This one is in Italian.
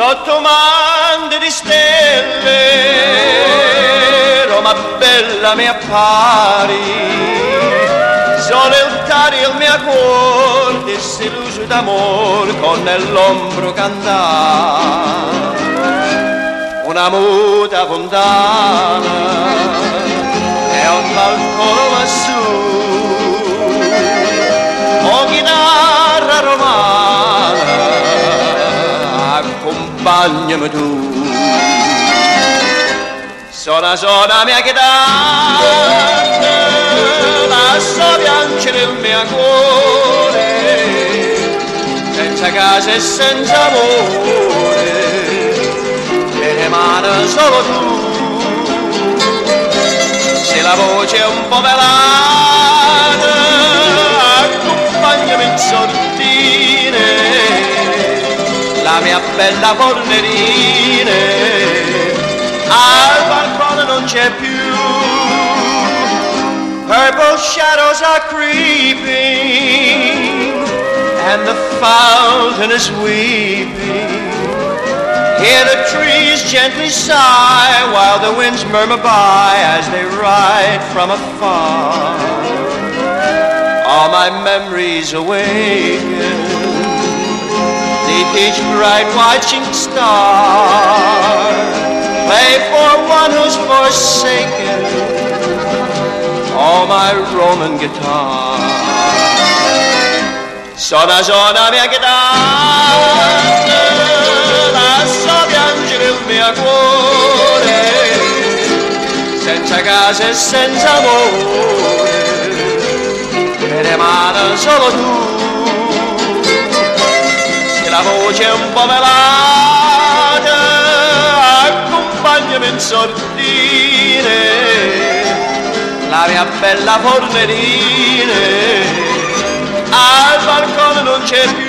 sotto mande di stelle, Roma bella mi appari, soleutari il mio cuore, disilluso d'amore con nell'ombro cantare, una muta fontana e un balcone lassù, o chitarra romana, accompagnami tu. Suona mia chitarra, lascia piangere il mio cuore, senza casa e senza amore, me ne mani solo tu. Se la voce è un po' velata, accompagnami in sortine, la mia bella polverine, al balcone non c'è più. Purple shadows are creeping and the fountain is weeping. Hear the trees gently sigh while the winds murmur by as they ride from afar. All my memories awaken neath each bright watching star. Play for one who's forsaken all my Roman guitar. Suona mia chitarra, lascia piangere il mio cuore, senza casa e senza amore, me ne mani solo tu. Se la voce è un po' velata, accompagnami in sortine, la mia bella polverine, al balcone non c'è più.